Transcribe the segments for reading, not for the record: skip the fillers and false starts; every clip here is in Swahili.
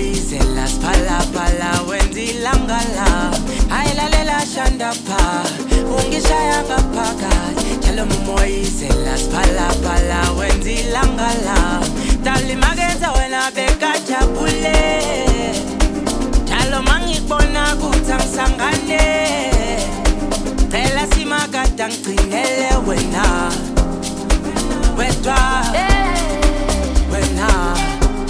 moyizela spala pala wenzilangala ayilalela shanda pha ungishaya ngaphakathi njalo moyizela spala pala wenzilangala dali magenza wena bekajabule njalo mangibona kuthi angisangane phela simakade ngigcinele wena wedwa wena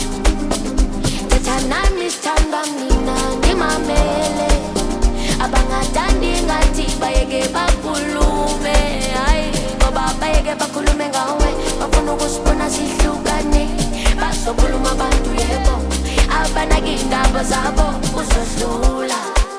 Ethanami sithanda mina ngimamele abangathandi ngathi bayeke bakhulume hayi ngoba bayeke bakhulume ngawe bafuna ukusibona sihlukane bazokhuluma abantu yebo abanaki indaba zabo uzodlula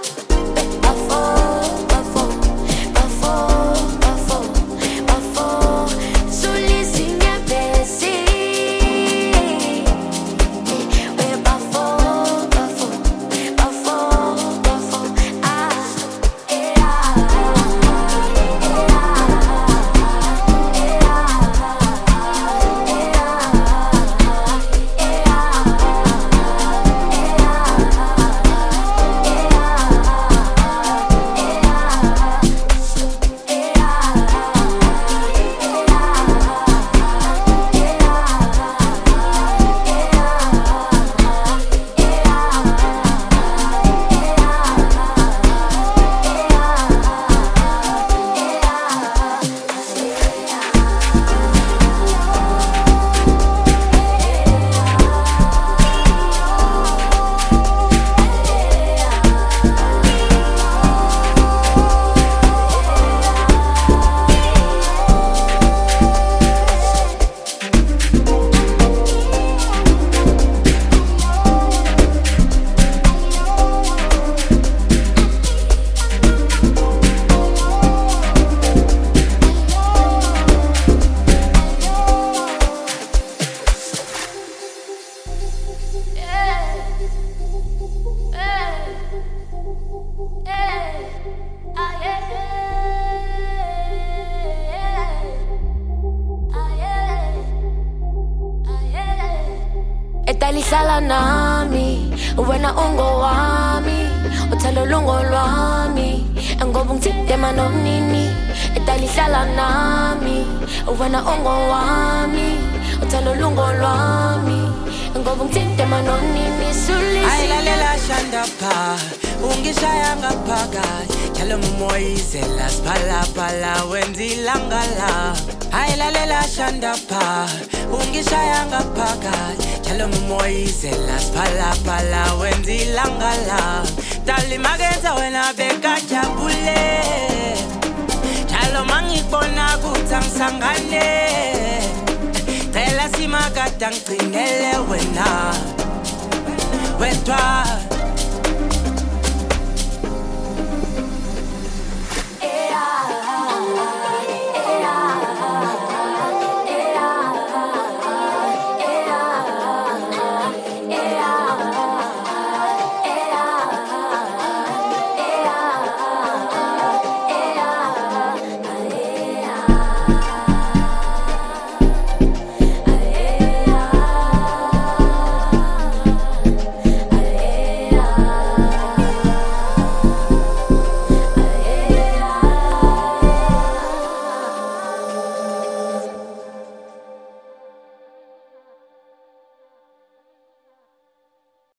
Etalihlala nami wena ungowami uthando lungo lwami ngoba ngithema nomnini etalihlala nami wena ungowami uthando lungo lwami ngoba ngithema nomnini sulisi ayilalela shanda pha ungishaya ngaphakathi njalo moyizela spala pala wenzilangala ayilalela shanda pha ungishaya ngaphakathi njalo moyizela spala pala wenzilangala dali magenza wena bekajabule njalo mangibona kuthi angisangane phela simakade ngigcinele wena wedwa